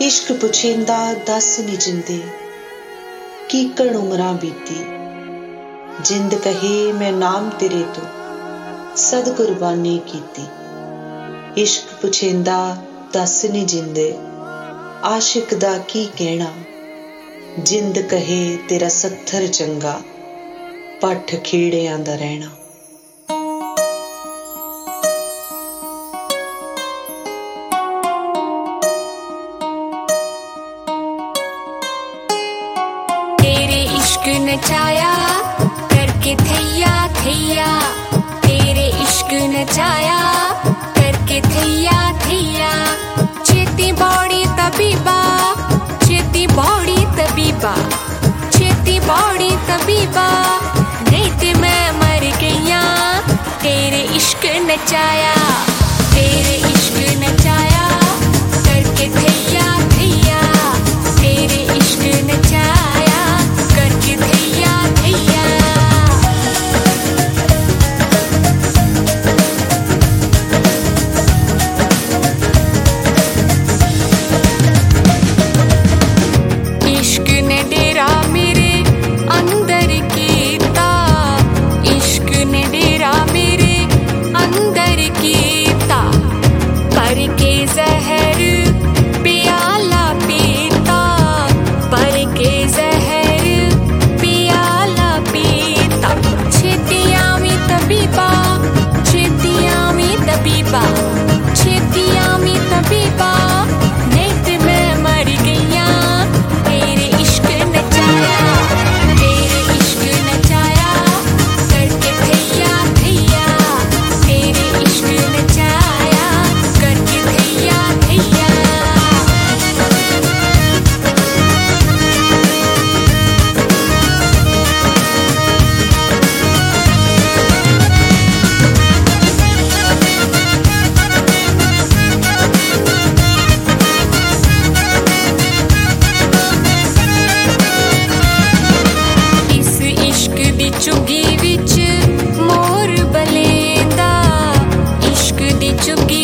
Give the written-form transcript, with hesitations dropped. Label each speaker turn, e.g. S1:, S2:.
S1: इश्क पुछेंदा दस नी जिंदे कीकण उमरां बीती। जिंद कहे मैं नाम तेरे तो सद कुर्बानी कीती। इश्क पुछेंदा दस नी जिंदे आशिक दा की कहना। जिंद कहे तेरा सत्थर चंगा पठ खेड़ियां दा रहना।
S2: नचाया करके थैया थैया, तेरे इश्क नचाया करके थैया थैया। छेती बौड़ी तबीबा, छेती बौड़ी तबीबा, छेती बौड़ी तबीबा, नहीं ते मैं मर गईया। तेरे इश्क नचाया, तेरे इश्क नचाया करके थैया थैया, तेरे इश्क नचाया करके थैया थैया। इश्क ने डेरा मेरे अंदर कीता, इश्क ने डेरा मेरे अंदर कीता। पर के जहर प्याला पीता, पर के जहर प्याला पीता। छेतियां में तबीबा, छेतियां में तबीबा, छेतियां में तबीबा, नहीं ते मैं मर गईया। तेरे इश्क नचाया, तेरे इश्क नचाया करके थैया थैया, तेरे इश्क नचाया करके थैया थैया। इस इश्क दी चुगी विच मोर बलेंदा, इश्क दी चुगी